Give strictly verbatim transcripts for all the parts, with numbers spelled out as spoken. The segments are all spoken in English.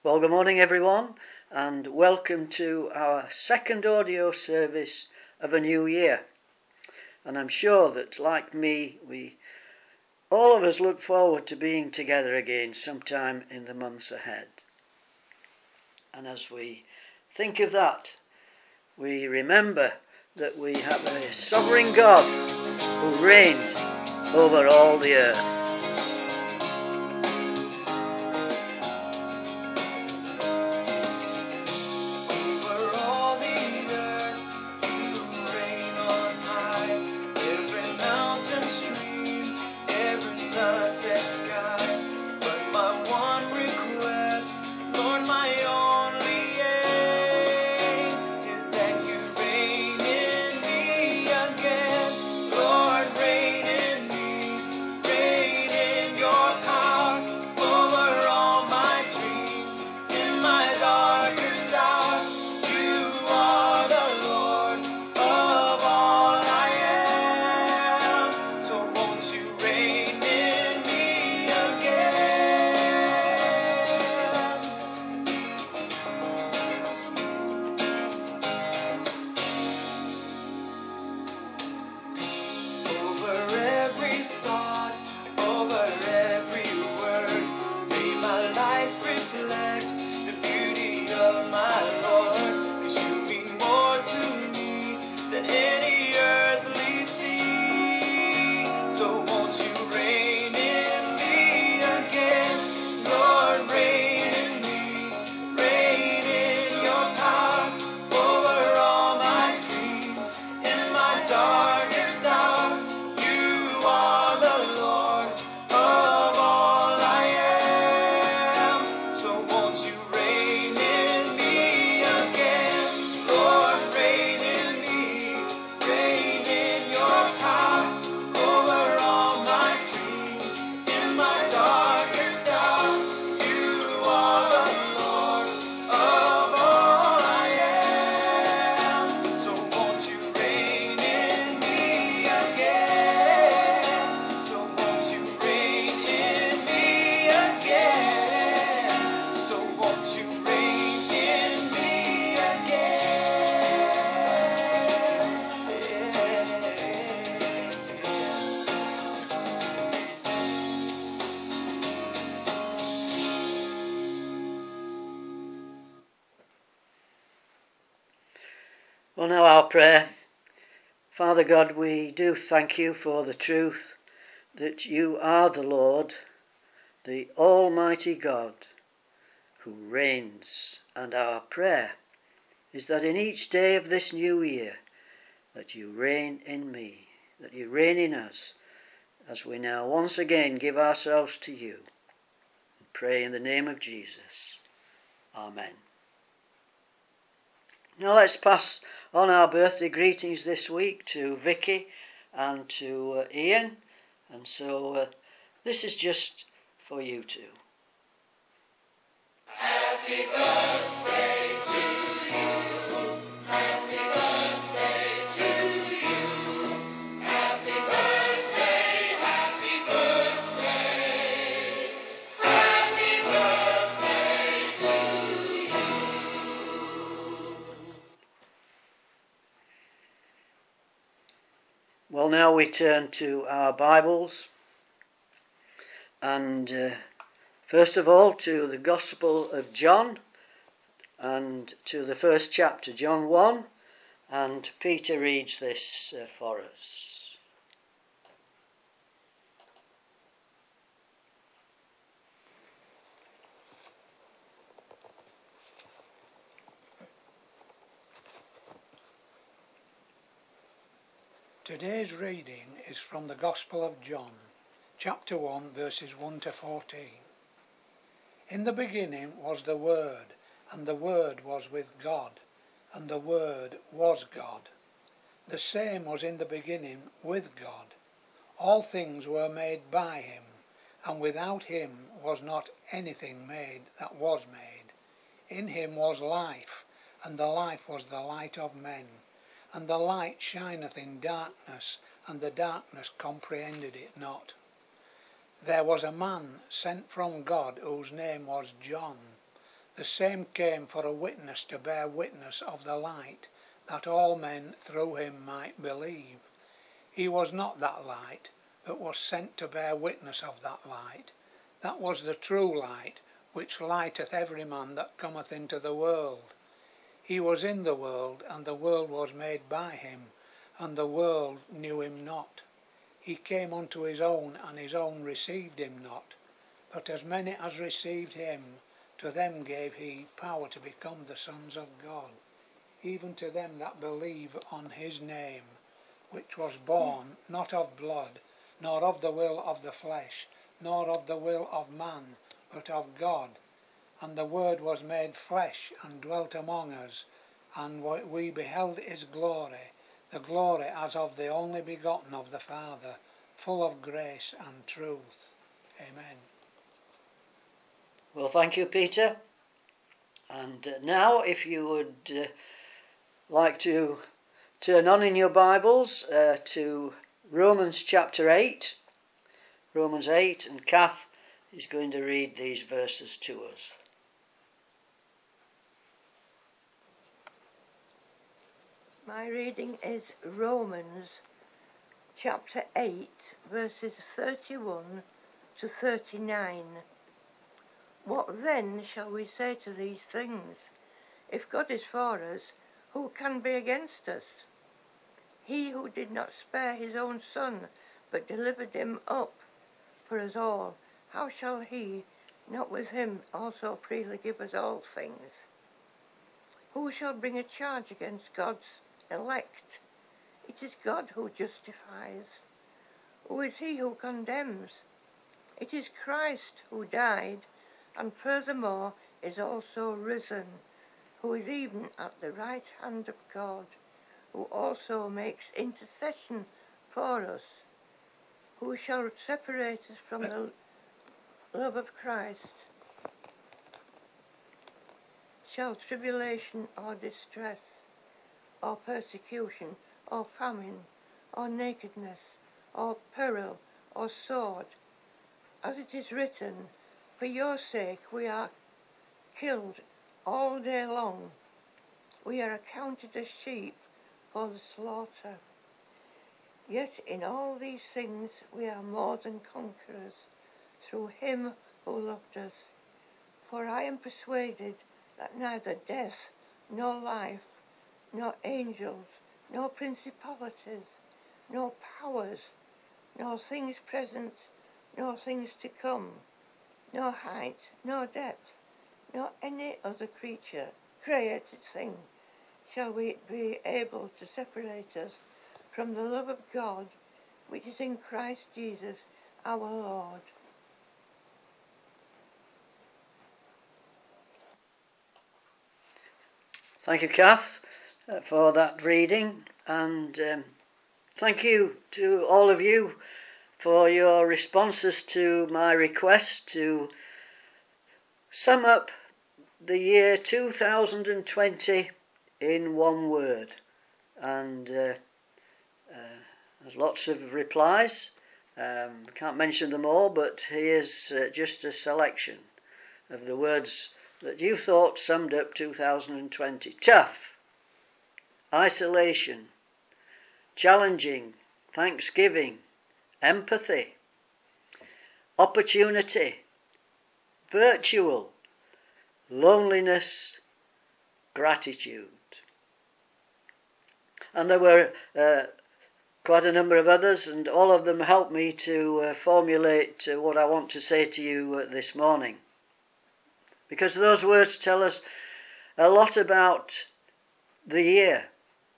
Well, good morning everyone, and welcome to our second audio service of a new year. And I'm sure that, like me, we all of us look forward to being together again sometime in the months ahead. And as we think of that, we remember that we have a sovereign God who reigns over all the earth. Well, now our prayer. Father God, we do thank you for the truth that you are the Lord, the Almighty God, who reigns. And our prayer is that in each day of this new year, that you reign in me, that you reign in us, as we now once again give ourselves to you. And pray in the name of Jesus. Amen. Now let's pass on our birthday greetings this week to Vicky and to uh, Ian. And so uh, this is just for you two. Happy birthday to you. Happy birthday to you. Happy birthday, happy birthday. Happy birthday to you. Well, now we turn to our Bibles, and uh, first of all to the Gospel of John, and to the first chapter, John one, and Peter reads this uh, for us. Today's reading is from the Gospel of John, chapter one, verses one to fourteen. In the beginning was the Word, and the Word was with God, and the Word was God. The same was in the beginning with God. All things were made by him, and without him was not anything made that was made. In him was life, and the life was the light of men. And the light shineth in darkness, and the darkness comprehended it not. There was a man sent from God, whose name was John. The same came for a witness to bear witness of the light, that all men through him might believe. He was not that light, but was sent to bear witness of that light. That was the true light, which lighteth every man that cometh into the world. He was in the world, and the world was made by him, and the world knew him not. He came unto his own, and his own received him not. But as many as received him, to them gave he power to become the sons of God, even to them that believe on his name, which was born not of blood, nor of the will of the flesh, nor of the will of man, but of God. And the Word was made flesh, and dwelt among us, and we beheld his glory, the glory as of the only begotten of the Father, full of grace and truth. Amen. Well, thank you, Peter. And uh, now, if you would uh, like to turn on in your Bibles uh, to Romans chapter eight, Romans eight, and Kath is going to read these verses to us. My reading is Romans chapter eight, verses thirty-one to thirty-nine. What then shall we say to these things? If God is for us, who can be against us? He who did not spare his own Son, but delivered him up for us all, how shall he not with him also freely give us all things? Who shall bring a charge against God's elect? It is God who justifies. Who is he who condemns? It is Christ who died, and furthermore is also risen, who is even at the right hand of God, who also makes intercession for us. Who shall separate us from the love of Christ? Shall tribulation or distress, or persecution, or famine, or nakedness, or peril, or sword? As it is written, for your sake we are killed all day long. We are accounted as sheep for the slaughter. Yet in all these things we are more than conquerors, through him who loved us. For I am persuaded that neither death, nor life, nor angels, nor principalities, nor powers, nor things present, nor things to come, nor height, nor depth, nor any other creature, created thing, shall we be able to separate us from the love of God, which is in Christ Jesus our Lord. Thank you, Kath, uh, for that reading, and um, thank you to all of you for your responses to my request to sum up the year two thousand twenty in one word. And uh, uh, there's lots of replies. Um, can't mention them all, but here's uh, just a selection of the words that you thought summed up two thousand twenty. Tough, isolation, challenging, thanksgiving, empathy, opportunity, virtual, loneliness, gratitude. And there were uh, quite a number of others, and all of them helped me to uh, formulate uh, what I want to say to you uh, this morning. Because those words tell us a lot about the year.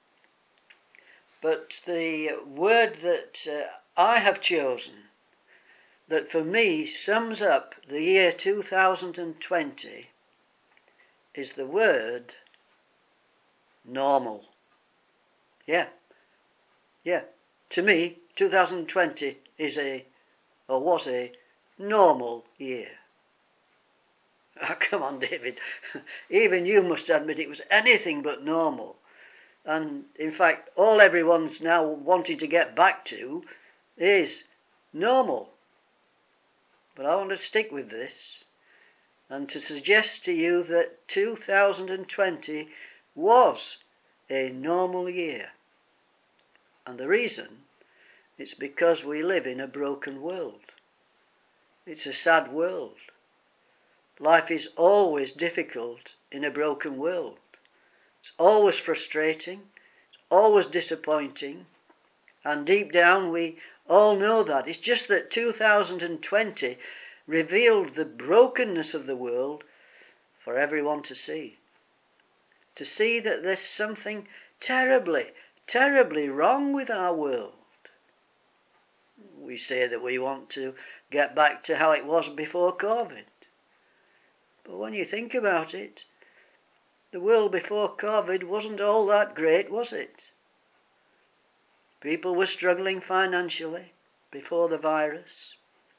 But the word that uh, I have chosen, that for me sums up the year two thousand twenty, is the word normal. Yeah, yeah. To me, two thousand twenty is a, or was a, normal year. Oh, come on, David. Even you must admit it was anything but normal. And in fact, all everyone's now wanting to get back to is normal. But I want to stick with this. and to suggest to you that two thousand twenty was a normal year. And the reason, it's because we live in a broken world. It's a sad world. Life is always difficult in a broken world. It's always frustrating, it's always disappointing, and deep down we all know that. It's just that two thousand twenty revealed the brokenness of the world for everyone to see. To see that there's something terribly, terribly wrong with our world. We say that we want to get back to how it was before COVID. But when you think about it, the world before COVID wasn't all that great, was it? People were struggling financially before the virus.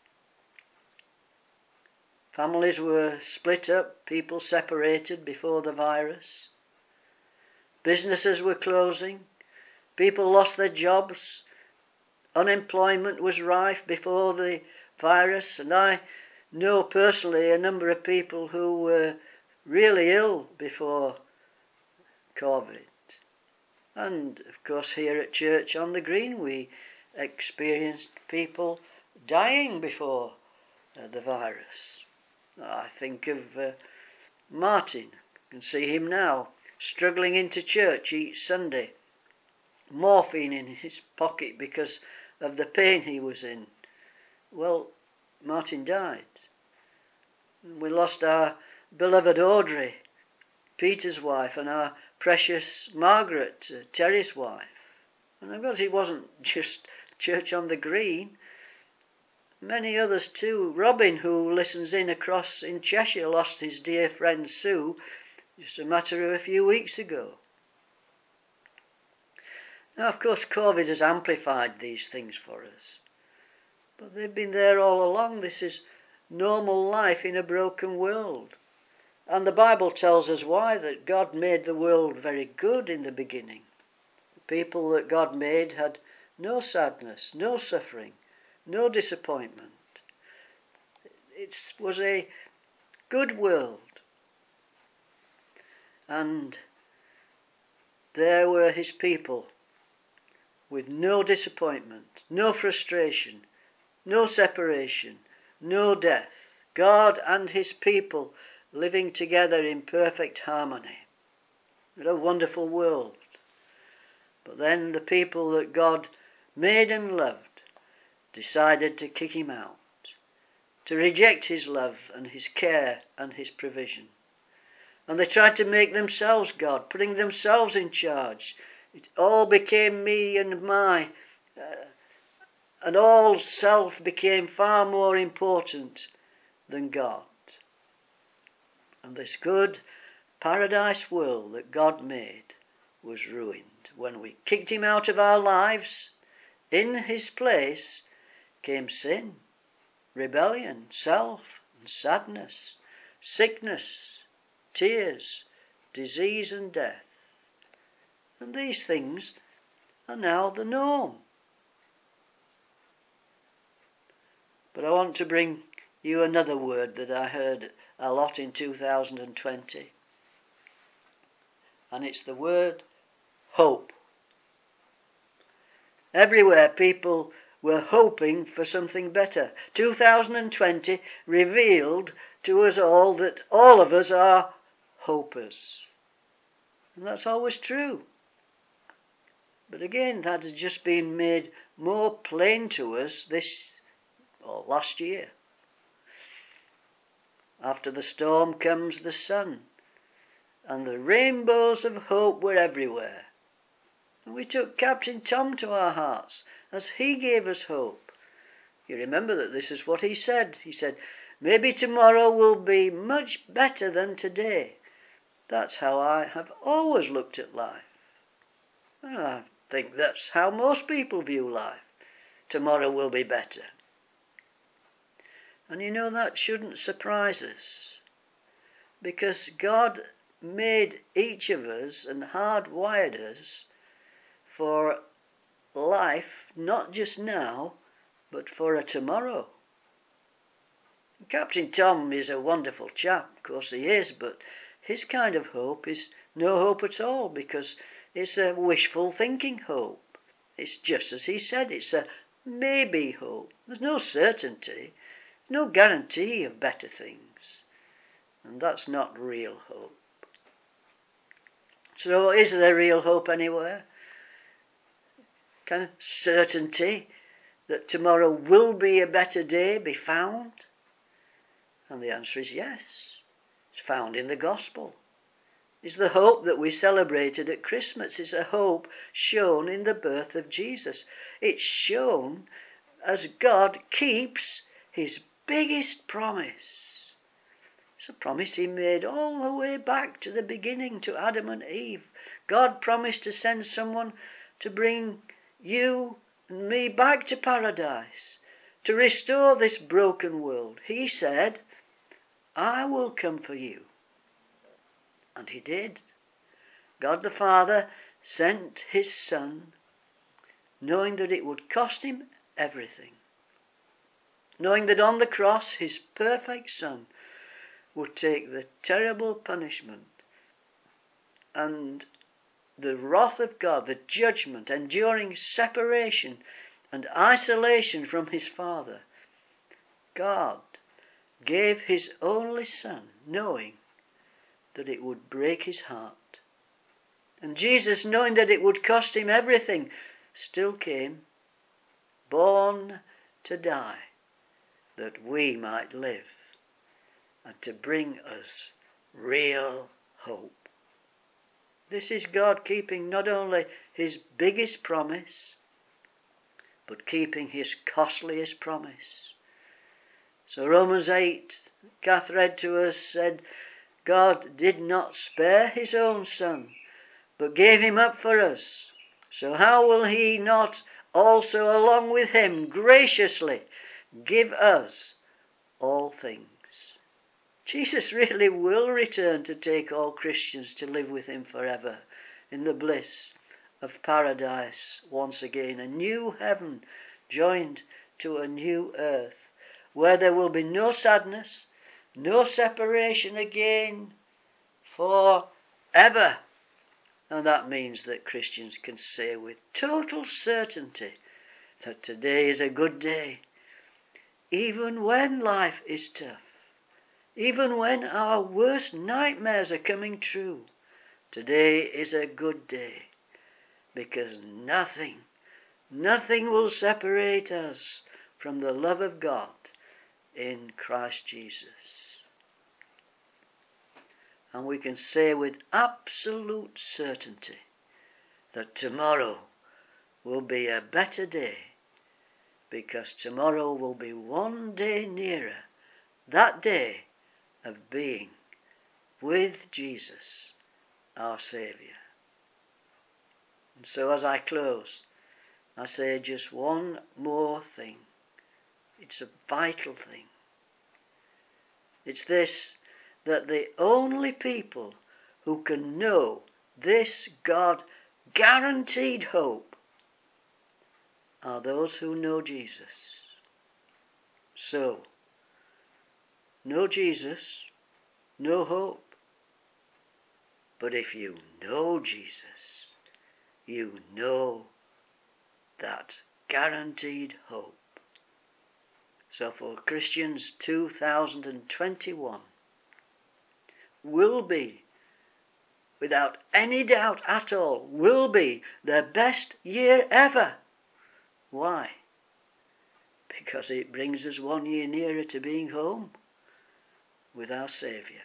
Families were split up, people separated before the virus. Businesses were closing, people lost their jobs, unemployment was rife before the virus, and I know personally a number of people who were really ill before COVID. And of course here at Church on the Green we experienced people dying before uh, the virus. I think of uh, Martin, you can see him now, struggling into church each Sunday, morphine in his pocket because of the pain he was in. Well, Martin died. We lost our beloved Audrey, Peter's wife, and our precious Margaret, uh, Terry's wife. And of course it wasn't just Church on the Green. Many others too. Robin, who listens in across in Cheshire, lost his dear friend Sue just a matter of a few weeks ago. Now, of course, COVID has amplified these things for us. But they've been there all along. This is normal life in a broken world. And the Bible tells us why, that God made the world very good in the beginning. The people that God made had no sadness, no suffering, no disappointment. It was a good world. And there were his people with no disappointment, no frustration, no separation, no death. God and his people living together in perfect harmony. What a wonderful world. But then the people that God made and loved decided to kick him out, to reject his love and his care and his provision. And they tried to make themselves God, putting themselves in charge. It all became me and my, uh, and all self became far more important than God. And this good paradise world that God made was ruined when we kicked him out of our lives. In his place came sin, rebellion, self, and sadness, sickness, tears, disease and death. And these things are now the norm. But I want to bring you another word that I heard a lot in two thousand twenty. And it's the word hope. Everywhere people were hoping for something better. two thousand twenty revealed to us all that all of us are hopers. And that's always true. But again, that has just been made more plain to us this or last year. After the storm comes the sun, and the rainbows of hope were everywhere. And we took Captain Tom to our hearts as he gave us hope. You remember that this is what he said. He said, maybe tomorrow will be much better than today. That's how I have always looked at life. And I think that's how most people view life. Tomorrow will be better. And you know, that shouldn't surprise us, because God made each of us and hardwired us for life, not just now, but for a tomorrow. Captain Tom is a wonderful chap, of course he is, but his kind of hope is no hope at all, because it's a wishful thinking hope. It's just as he said, it's a maybe hope. There's no certainty, no guarantee of better things, and that's not real hope. So is there real hope anywhere? Can certainty that tomorrow will be a better day be found? And the answer is yes. It's found in the gospel. It's the hope that we celebrated at Christmas. It's a hope shown in the birth of Jesus. It's shown as God keeps his biggest promise. It's a promise he made all the way back to the beginning, to Adam and Eve. God promised to send someone to bring you and me back to paradise, to restore this broken world. He said, I will come for you. And he did. God the Father sent his Son, knowing that it would cost him everything, knowing that on the cross his perfect Son would take the terrible punishment and the wrath of God, the judgment, enduring separation and isolation from his Father. God gave his only Son, knowing that it would break his heart. And Jesus, knowing that it would cost him everything, still came, born to die, that we might live, and to bring us real hope. This is God keeping not only his biggest promise, but keeping his costliest promise. So Romans eight, Kath read to us, said, God did not spare his own Son, but gave him up for us. So how will he not also along with him graciously give us all things? Jesus really will return to take all Christians to live with him forever in the bliss of paradise once again, a new heaven joined to a new earth, where there will be no sadness, no separation again forever. And that means that Christians can say with total certainty that today is a good day, even when life is tough, even when our worst nightmares are coming true. Today is a good day, because nothing, nothing will separate us from the love of God in Christ Jesus. And we can say with absolute certainty that tomorrow will be a better day, because tomorrow will be one day nearer that day of being with Jesus, our Saviour. And so as I close, I say just one more thing. It's a vital thing. It's this, that the only people who can know this God guaranteed hope are those who know Jesus. So, know Jesus, no hope. But if you know Jesus, you know that guaranteed hope. So for Christians, two thousand twenty-one will be, without any doubt at all, will be the best year ever. Why? Because it brings us one year nearer to being home with our Saviour.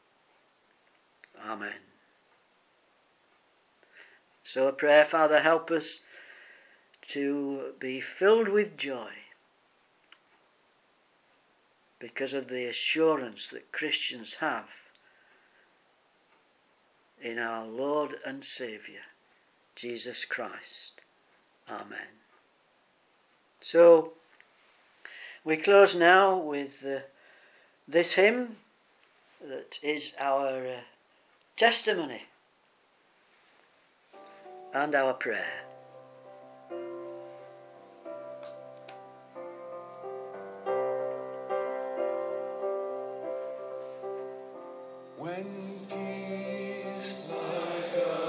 Amen. So a prayer, Father, help us to be filled with joy because of the assurance that Christians have in our Lord and Saviour, Jesus Christ. Amen. So, we close now with uh, this hymn that is our uh, testimony and our prayer. When peace, my God.